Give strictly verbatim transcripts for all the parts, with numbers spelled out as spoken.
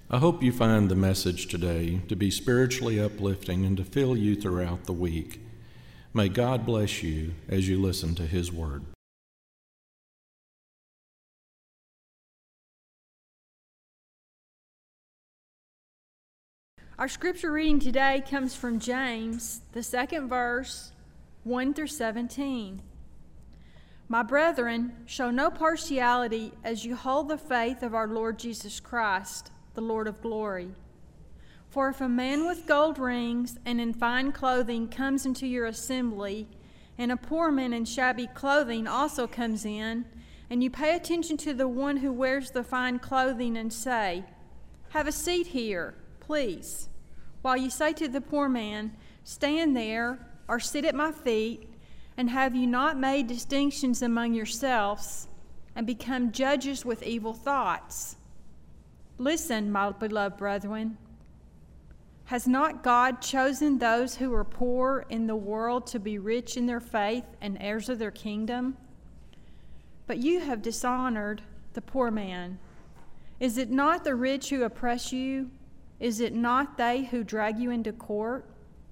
I hope you find the message today to be spiritually uplifting and to fill you throughout the week. May God bless you as you listen to His Word. Our scripture reading today comes from James, the second verse, one through seventeen. My brethren, show no partiality as you hold the faith of our Lord Jesus Christ, the Lord of glory. For if a man with gold rings and in fine clothing comes into your assembly, and a poor man in shabby clothing also comes in, and you pay attention to the one who wears the fine clothing and say, "Have a seat here, please," while you say to the poor man, "Stand there," or "Sit at my feet," and have you not made distinctions among yourselves and become judges with evil thoughts? Listen, my beloved brethren. Has not God chosen those who are poor in the world to be rich in their faith and heirs of their kingdom? But you have dishonored the poor man. Is it not the rich who oppress you? Is it not they who drag you into court?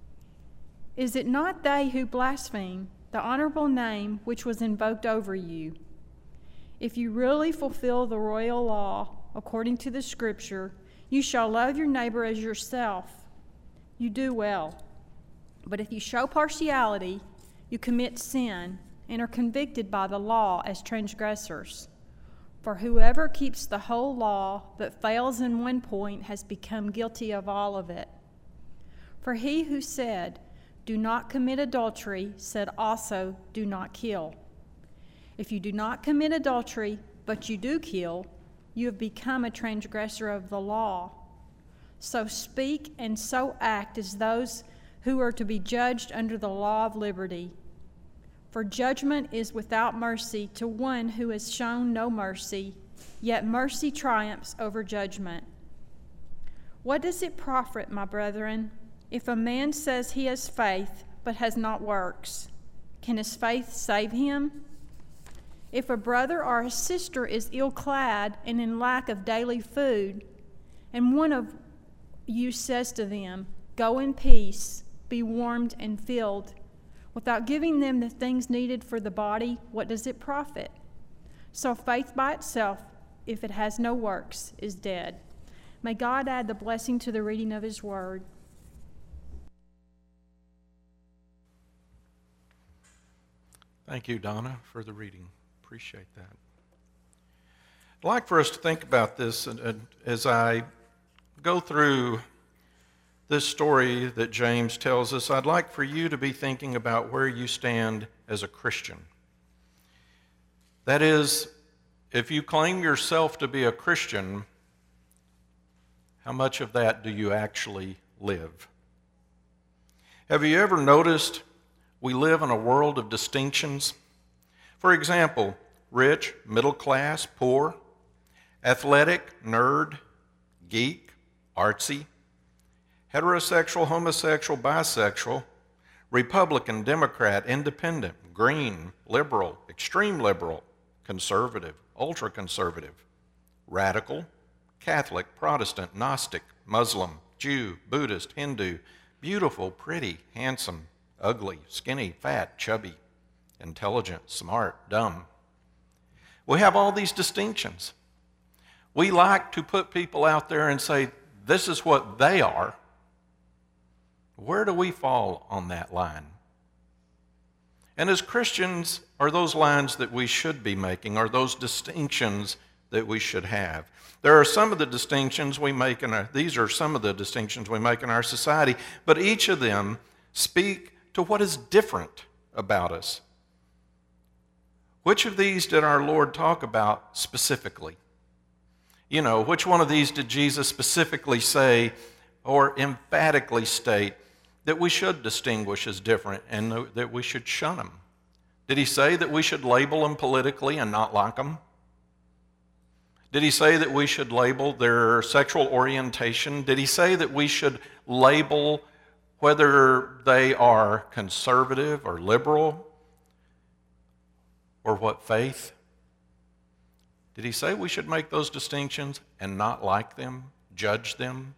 Is it not they who blaspheme the honorable name which was invoked over you? If you really fulfill the royal law according to the Scripture, you shall love your neighbor as yourself. You do well. But if you show partiality, you commit sin and are convicted by the law as transgressors. For whoever keeps the whole law but fails in one point has become guilty of all of it. For he who said, "Do not commit adultery," said also, "Do not kill." If you do not commit adultery, but you do kill, you have become a transgressor of the law. So speak and so act as those who are to be judged under the law of liberty. For judgment is without mercy to one who has shown no mercy, yet mercy triumphs over judgment. What does it profit, my brethren, if a man says he has faith but has not works? Can his faith save him? If a brother or a sister is ill-clad and in lack of daily food, and one of you says to them, "Go in peace, be warmed and filled," without giving them the things needed for the body, what does it profit? So faith by itself, if it has no works, is dead. May God add the blessing to the reading of His Word. Thank you, Donna, for the reading. Appreciate that. I'd like for us to think about this as I go through this story that James tells us. I'd like for you to be thinking about where you stand as a Christian. That is, if you claim yourself to be a Christian, how much of that do you actually live? Have you ever noticed we live in a world of distinctions? For example, rich, middle class, poor, athletic, nerd, geek, artsy, heterosexual, homosexual, bisexual, Republican, Democrat, independent, green, liberal, extreme liberal, conservative, ultra-conservative, radical, Catholic, Protestant, Gnostic, Muslim, Jew, Buddhist, Hindu, beautiful, pretty, handsome, ugly, skinny, fat, chubby, intelligent, smart, dumb. We have all these distinctions. We like to put people out there and say, this is what they are. Where do we fall on that line? And as Christians, are those lines that we should be making? Are those distinctions that we should have? There are some of the distinctions we make in our, these are some of the distinctions we make in our society, but each of them speak to what is different about us. Which of these did our Lord talk about specifically? You know, which one of these did Jesus specifically say or emphatically state that we should distinguish as different and that we should shun them? Did he say that we should label them politically and not like them? Did he say that we should label their sexual orientation? Did he say that we should label whether they are conservative or liberal or what faith? Did he say we should make those distinctions and not like them judge them?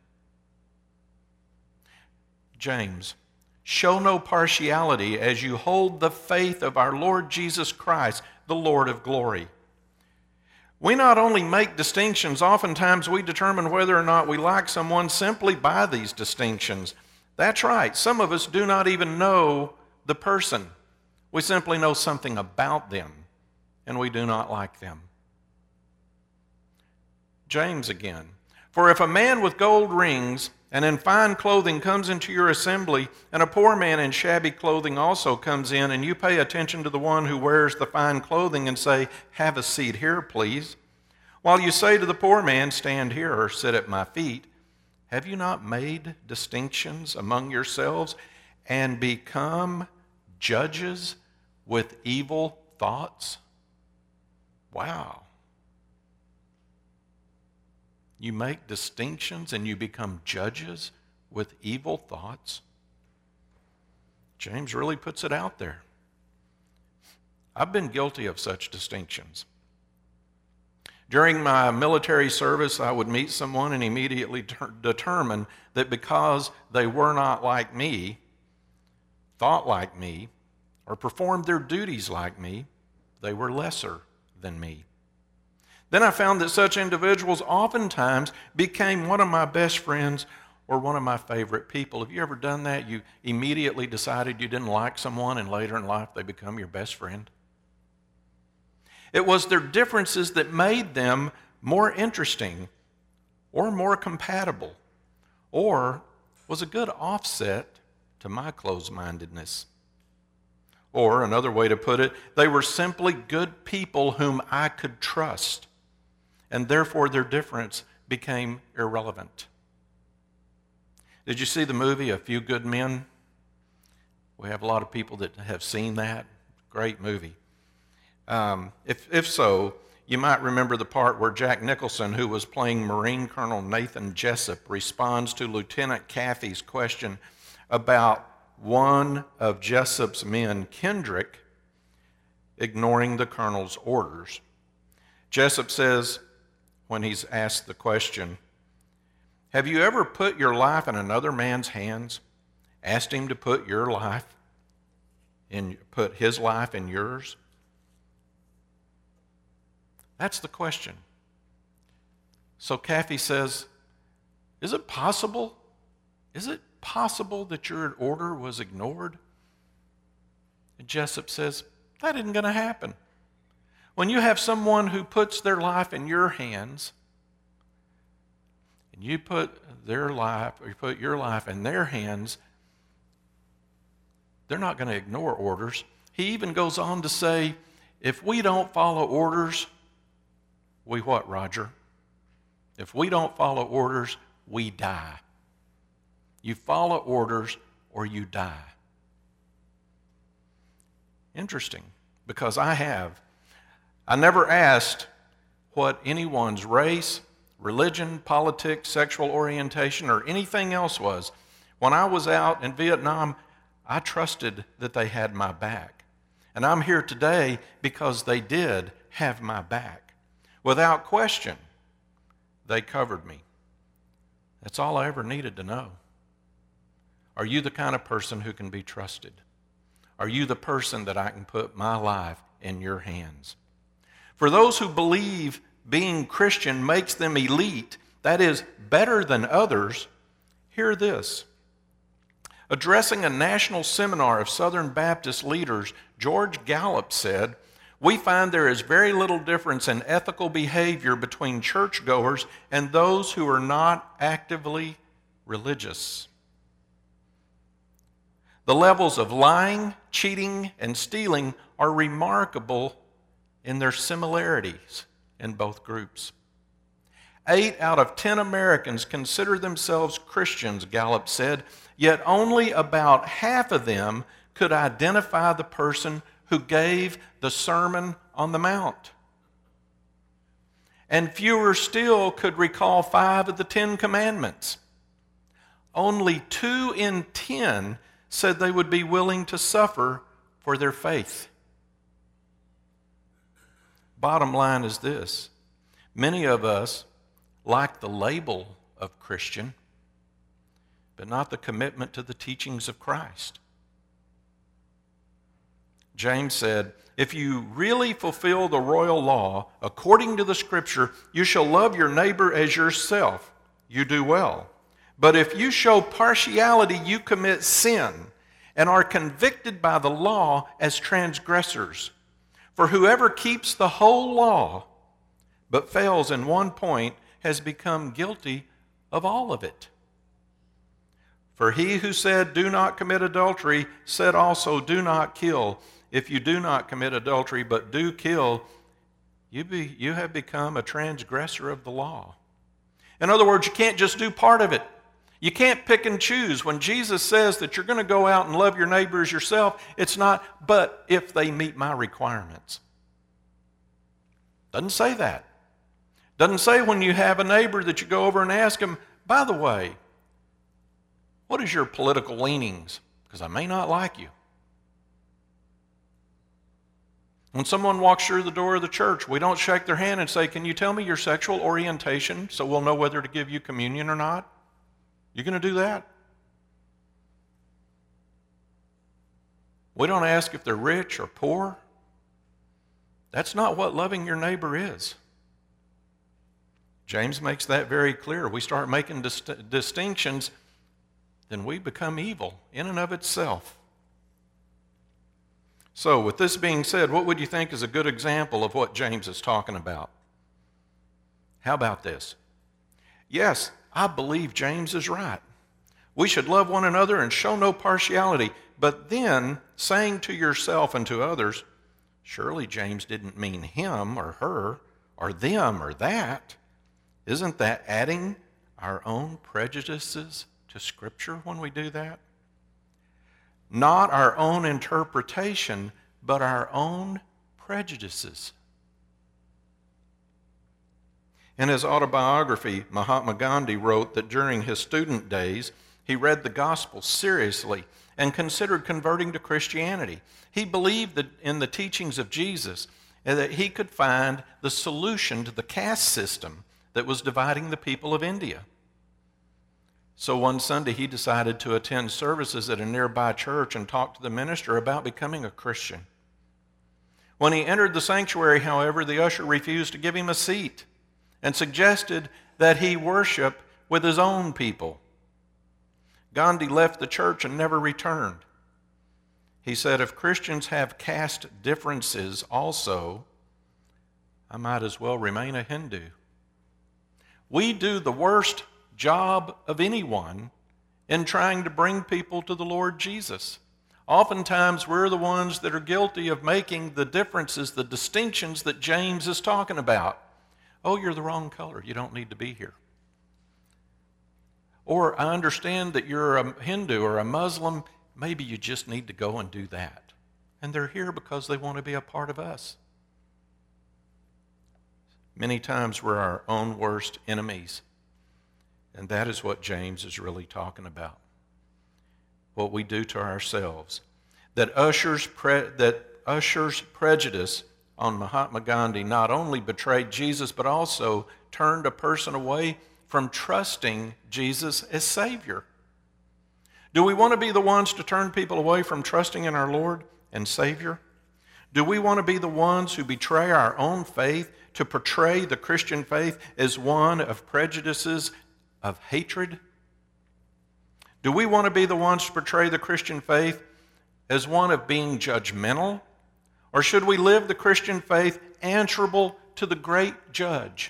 James, show no partiality as you hold the faith of our Lord Jesus Christ, the Lord of glory. We not only make distinctions, oftentimes we determine whether or not we like someone simply by these distinctions. That's right, some of us do not even know the person. We simply know something about them, and we do not like them. James again, for if a man with gold rings and in fine clothing comes into your assembly, and a poor man in shabby clothing also comes in, and you pay attention to the one who wears the fine clothing and say, have a seat here, please, while you say to the poor man, stand here or sit at my feet, have you not made distinctions among yourselves and become judges with evil thoughts? Wow. You make distinctions and you become judges with evil thoughts. James really puts it out there. I've been guilty of such distinctions. During my military service, I would meet someone and immediately ter- determine that because they were not like me, thought like me, or performed their duties like me, they were lesser than me. Then I found that such individuals oftentimes became one of my best friends or one of my favorite people. Have you ever done that? You immediately decided you didn't like someone, and later in life they become your best friend. It was their differences that made them more interesting or more compatible, or was a good offset to my closed-mindedness. Or another way to put it, they were simply good people whom I could trust, and therefore their difference became irrelevant. Did you see the movie A Few Good Men? We have a lot of people that have seen that. Great movie. Um, if, if so, you might remember the part where Jack Nicholson, who was playing Marine Colonel Nathan Jessup, responds to Lieutenant Cathy's question about one of Jessup's men, Kendrick, ignoring the colonel's orders. Jessup says, when he's asked the question, have you ever put your life in another man's hands, asked him to put your life in, put his life in yours? That's the question. So Cathy says, is it possible? Is it possible that your order was ignored? And Jessup says, that isn't going to happen. When you have someone who puts their life in your hands, and you put their life, or you put your life in their hands, they're not going to ignore orders. He even goes on to say, if we don't follow orders, we what, Roger? If we don't follow orders, we die. You follow orders or you die. Interesting, because I have. I never asked what anyone's race, religion, politics, sexual orientation, or anything else was. When I was out in Vietnam, I trusted that they had my back. And I'm here today because they did have my back. Without question, they covered me. That's all I ever needed to know. Are you the kind of person who can be trusted? Are you the person that I can put my life in your hands? For those who believe being Christian makes them elite, that is, better than others, hear this. Addressing a national seminar of Southern Baptist leaders, George Gallup said, we find there is very little difference in ethical behavior between churchgoers and those who are not actively religious. The levels of lying, cheating, and stealing are remarkable in their similarities in both groups. Eight out of ten Americans consider themselves Christians, Gallup said, yet only about half of them could identify the person who gave the Sermon on the Mount. And fewer still could recall five of the Ten Commandments. Only two in ten said they would be willing to suffer for their faith. Bottom line is this. Many of us like the label of Christian, but not the commitment to the teachings of Christ. James said, if you really fulfill the royal law according to the Scripture, you shall love your neighbor as yourself. You do well. But if you show partiality, you commit sin and are convicted by the law as transgressors. For whoever keeps the whole law but fails in one point has become guilty of all of it. For he who said, do not commit adultery, said also, do not kill. If you do not commit adultery but do kill, you, be, you have become a transgressor of the law. In other words, you can't just do part of it. You can't pick and choose. When Jesus says that you're going to go out and love your neighbor as yourself, it's not, but if they meet my requirements. Doesn't say that. Doesn't say when you have a neighbor that you go over and ask him, by the way, what is your political leanings? Because I may not like you. When someone walks through the door of the church, we don't shake their hand and say, can you tell me your sexual orientation so we'll know whether to give you communion or not? You going to do that? We don't ask if they're rich or poor. That's not what loving your neighbor is. James makes that very clear. We start making dist- distinctions, then we become evil in and of itself. So, with this being said, what would you think is a good example of what James is talking about? How about this? Yes, I believe James is right. We should love one another and show no partiality. But then, saying to yourself and to others, surely James didn't mean him or her or them or that. Isn't that adding our own prejudices to Scripture when we do that? Not our own interpretation, but our own prejudices. In his autobiography, Mahatma Gandhi wrote that during his student days, he read the gospel seriously and considered converting to Christianity. He believed that in the teachings of Jesus and that he could find the solution to the caste system that was dividing the people of India. So one Sunday he decided to attend services at a nearby church and talk to the minister about becoming a Christian. When he entered the sanctuary, however, the usher refused to give him a seat and suggested that he worship with his own people. Gandhi left the church and never returned. He said, if Christians have caste differences also, I might as well remain a Hindu. We do the worst job of anyone in trying to bring people to the Lord Jesus. Oftentimes, we're the ones that are guilty of making the differences, the distinctions that James is talking about. Oh, you're the wrong color. You don't need to be here. Or I understand that you're a Hindu or a Muslim. Maybe you just need to go and do that. And they're here because they want to be a part of us. Many times we're our own worst enemies. And that is what James is really talking about. What we do to ourselves. That ushers, pre- that ushers prejudice on Mahatma Gandhi not only betrayed Jesus, but also turned a person away from trusting Jesus as Savior. Do we want to be the ones to turn people away from trusting in our Lord and Savior? Do we want to be the ones who betray our own faith to portray the Christian faith as one of prejudices, of hatred? Do we want to be the ones to portray the Christian faith as one of being judgmental? Or should we live the Christian faith answerable to the great judge?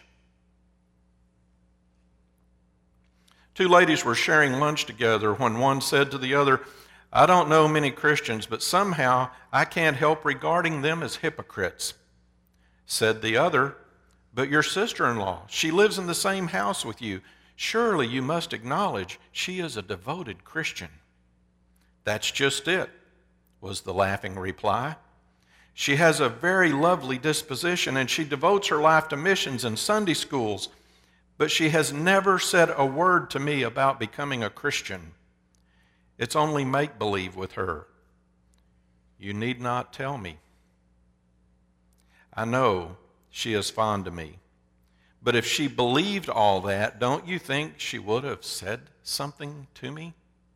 Two ladies were sharing lunch together when one said to the other, I don't know many Christians, but somehow I can't help regarding them as hypocrites. Said the other, but your sister-in-law, she lives in the same house with you. Surely you must acknowledge she is a devoted Christian. That's just it, was the laughing reply. She has a very lovely disposition and she devotes her life to missions and Sunday schools, but she has never said a word to me about becoming a Christian. It's only make-believe with her. You need not tell me. I know she is fond of me, But if she believed all that, don't you think she would have said something to me?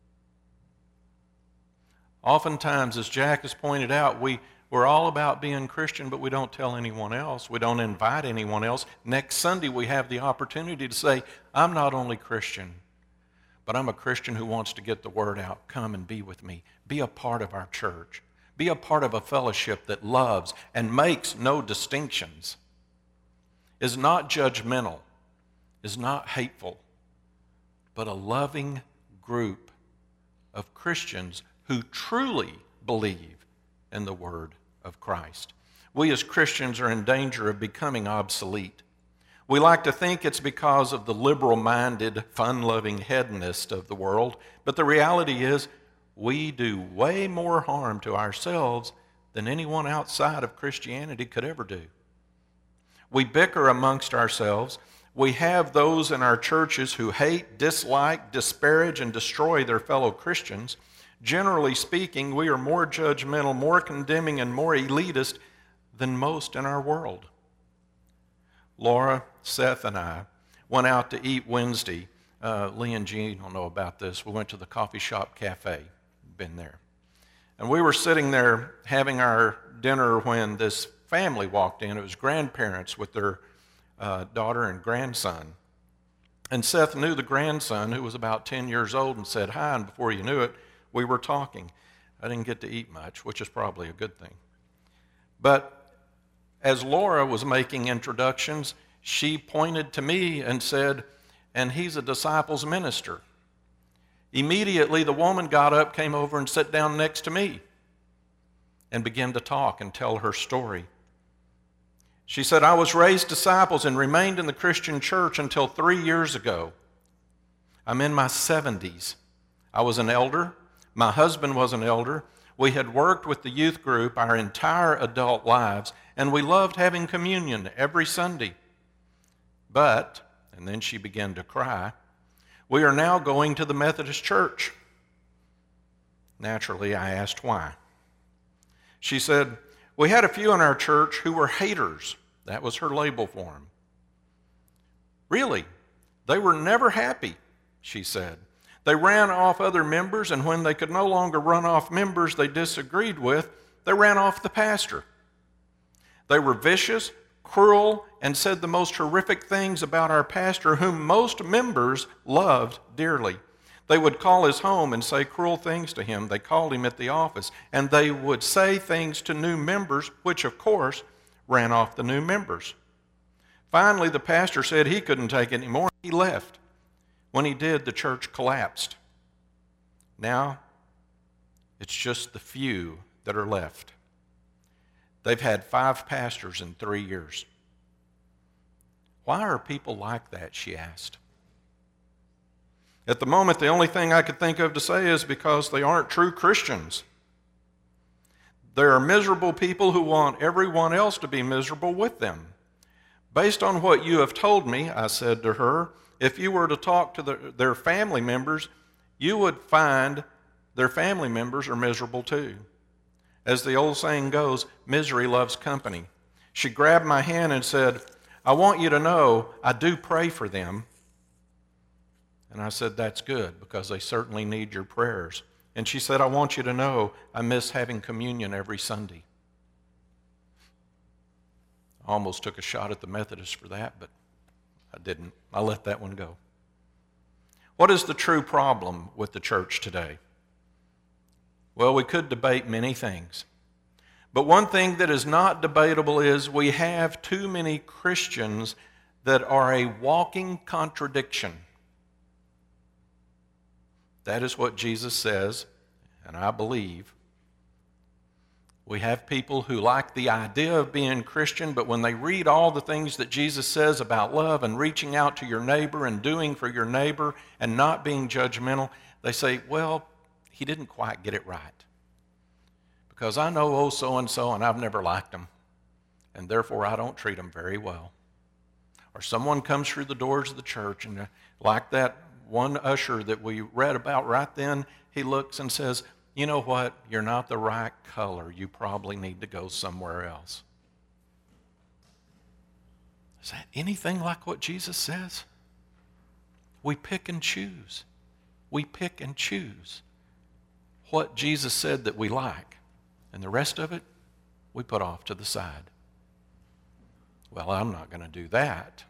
Oftentimes, as Jack has pointed out, we, we're all about being Christian, but we don't tell anyone else. We don't invite anyone else. Next Sunday, we have the opportunity to say, I'm not only Christian, but I'm a Christian who wants to get the word out. Come and be with me. Be a part of our church. Be a part of a fellowship that loves and makes no distinctions, is not judgmental, is not hateful, but a loving group of Christians who truly believe in the word of Christ. We as Christians are in danger of becoming obsolete. We like to think it's because of the liberal-minded, fun-loving hedonist of the world, but the reality is we do way more harm to ourselves than anyone outside of Christianity could ever do. We bicker amongst ourselves. We have those in our churches who hate, dislike, disparage, and destroy their fellow Christians. Generally speaking, we are more judgmental, more condemning, and more elitist than most in our world. Laura, Seth, and I went out to eat Wednesday. Uh, Lee and Jean don't know about this. We went to the Coffee Shop Cafe. Been there. And we were sitting there having our dinner when this family walked in. It was grandparents with their uh, daughter and grandson. And Seth knew the grandson, who was about ten years old, and said hi, and before you knew it, we were talking. I didn't get to eat much, which is probably a good thing. But as Laura was making introductions, she pointed to me and said, and he's a disciples minister. Immediately, the woman got up, came over, and sat down next to me and began to talk and tell her story. She said, I was raised disciples and remained in the Christian church until three years ago. I'm in my seventies. I was an elder. My husband was an elder. We had worked with the youth group our entire adult lives, and we loved having communion every Sunday. But, and then she began to cry, we are now going to the Methodist church. Naturally, I asked why. She said, we had a few in our church who were haters. That was her label for them. Really, they were never happy, she said. They ran off other members, and when they could no longer run off members they disagreed with, they ran off the pastor. They were vicious, cruel, and said the most horrific things about our pastor, whom most members loved dearly. They would call his home and say cruel things to him. They called him at the office, and they would say things to new members, which, of course, ran off the new members. Finally, the pastor said he couldn't take it anymore. He left. When he did, the church collapsed. Now, it's just the few that are left. They've had five pastors in three years. Why are people like that, she asked. At the moment, the only thing I could think of to say is because they aren't true Christians. There are miserable people who want everyone else to be miserable with them. Based on what you have told me, I said to her, if you were to talk to the, their family members, you would find their family members are miserable too. As the old saying goes, misery loves company. She grabbed my hand and said, I want you to know I do pray for them. And I said, that's good, because they certainly need your prayers. And she said, I want you to know I miss having communion every Sunday. I almost took a shot at the Methodists for that, but I didn't. I let that one go. What is the true problem with the church today? Well, we could debate many things. But one thing that is not debatable is we have too many Christians that are a walking contradiction. That is what Jesus says, and I believe. We have people who like the idea of being Christian, but when they read all the things that Jesus says about love and reaching out to your neighbor and doing for your neighbor and not being judgmental, they say, well, he didn't quite get it right. Because I know oh so-and-so and I've never liked them, and therefore I don't treat them very well. Or someone comes through the doors of the church, and like that one usher that we read about right then, he looks and says, you know what, you're not the right color. You probably need to go somewhere else. Is that anything like what Jesus says? We pick and choose. We pick and choose what Jesus said that we like, and the rest of it we put off to the side. Well, I'm not going to do that.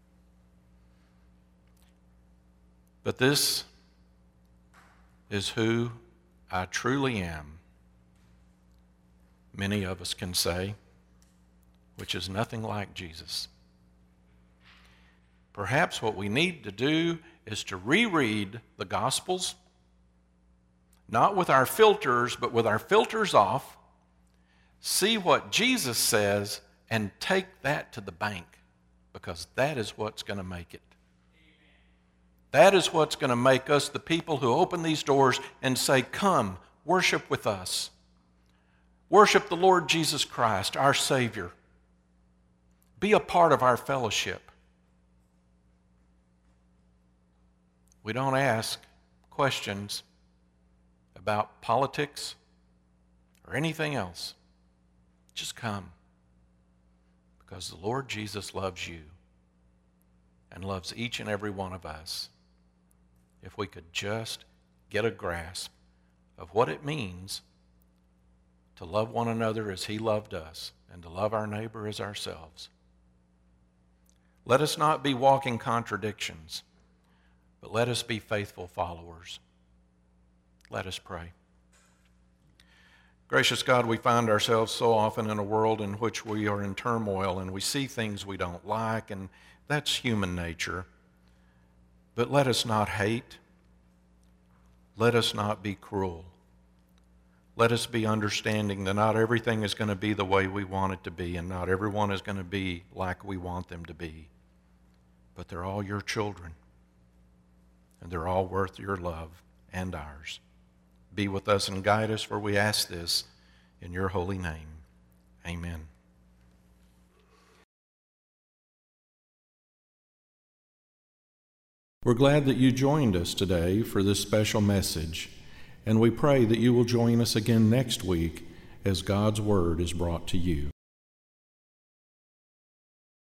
But this is who I truly am, many of us can say, which is nothing like Jesus. Perhaps what we need to do is to reread the Gospels, not with our filters, but with our filters off, see what Jesus says, and take that to the bank, because that is what's going to make it. That is what's going to make us the people who open these doors and say, come, worship with us. Worship the Lord Jesus Christ, our Savior. Be a part of our fellowship. We don't ask questions about politics or anything else. Just come, because the Lord Jesus loves you and loves each and every one of us. If we could just get a grasp of what it means to love one another as He loved us and to love our neighbor as ourselves. Let us not be walking contradictions, but let us be faithful followers. Let us pray. Gracious God, we find ourselves so often in a world in which we are in turmoil and we see things we don't like, and that's human nature. But let us not hate. Let us not be cruel. Let us be understanding that not everything is going to be the way we want it to be, and not everyone is going to be like we want them to be. But they're all your children, and they're all worth your love and ours. Be with us and guide us, for we ask this in your holy name. Amen. We're glad that you joined us today for this special message, and we pray that you will join us again next week as God's Word is brought to you.